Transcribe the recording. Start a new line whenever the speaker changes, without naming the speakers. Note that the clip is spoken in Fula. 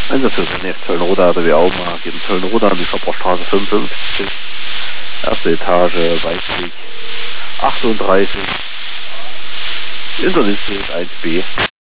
Einsatzführer NF Zöllenroda, der wir auch mal gegen Zöllenroda an die Schopperstraße 55, erste Etage, Weißweg 38, Internetbild 1b.